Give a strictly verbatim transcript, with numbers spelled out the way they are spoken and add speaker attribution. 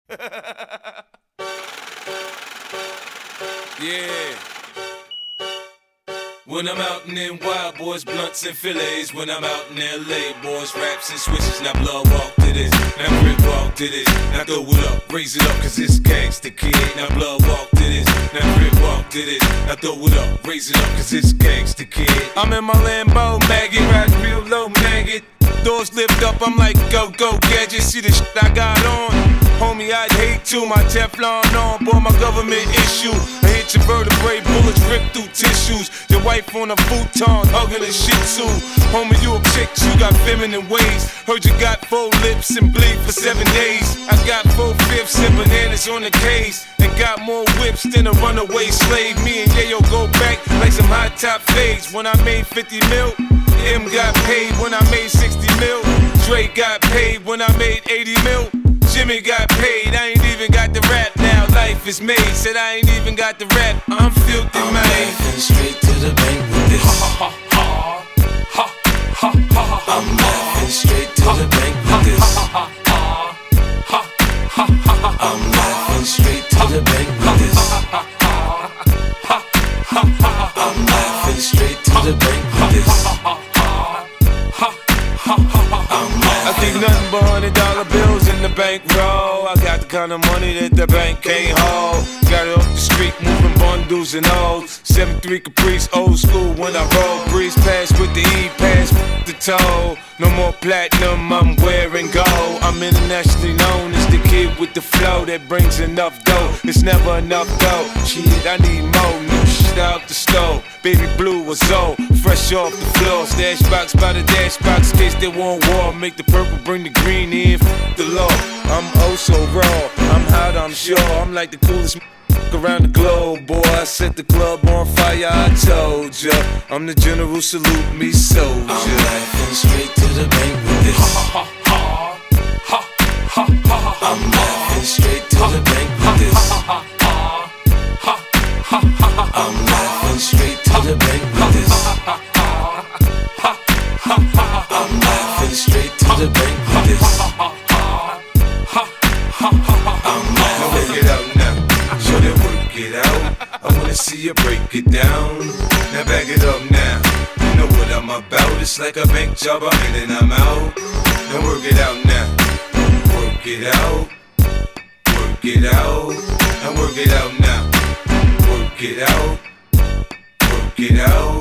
Speaker 1: Yeah. When I'm out in them wild boys, blunts and fillets. When I'm out in L A, boys, raps and switches. Now blood walk to this, now grip walk to this. Now throw it up, raise it up, cause it's gangsta kid. Now blood walk to this, now grip walk to this. Now throw it up, raise it up, cause it's gangsta kid. I'm in my Lambo, maggot, ride real low, maggot. Doors lift up, I'm like, go, go, gadget. See the shit I got on? Homie, I'd hate to. My Teflon on, boy, my government issue. I hit your vertebrae, bullets rip through tissues. Your wife on a futon, hugging a shih tzu. Homie, you a chick, you got feminine ways. Heard you got four lips and bleed for seven days. I got four fifths and bananas on the case. And got more whips than a runaway slave. Me and Yayo go back like some high top fades. When I made fifty mil, M got paid when I made sixty mil. Dre got paid when I made eighty mil. Jimmy got paid, I ain't even got the rap now. Life is made, said I ain't even got the rap. I'm filthy, I'm man. I'm laughing straight to the bank with this. Ha ha ha ha ha ha ha. I'm laughing straight to the bank with this. Ha ha ha ha ha ha. I'm laughing straight to the bank with this. Ha ha ha ha ha. I'm laughing straight to the bank with this. I think nothing but hundred dollar bills in the bankroll. I got the kind of money that the bank can't hold. Got it off the street, moving bundles and O's. seven three Caprice, old school when I roll. Breeze pass with the E pass, the toe. No more platinum, I'm wearing gold. I'm internationally known as the kid with the flow that brings enough dough. It's never enough dough. Shit, I need more new shit out the stove. Baby blue was old, fresh off the floor. Stash box by the dash box, case they want war. Make the purple, bring the green in, f the law. I'm oh so raw, I'm hot, I'm sure. I'm like the coolest around the globe, boy. I set the club on fire, I told ya. I'm the general, salute me, soldier. I'm laughing straight to the bank with this. Ha ha ha ha ha ha. I'm laughing straight to the bank with this. Ha ha ha ha ha ha. I'm laughing straight to the bank with this. Ha ha ha ha ha. I'm laughing straight to the bank with this. Ha ha ha ha ha. I'm laughing. Get out now. Show them work it out. I wanna see you break it down. Now back it up now. You know what I'm about. It's like a bank job, I'm in and I'm out. Now work it out now. Work it out. Work it out. Now work it out now. Work it out. Work it out.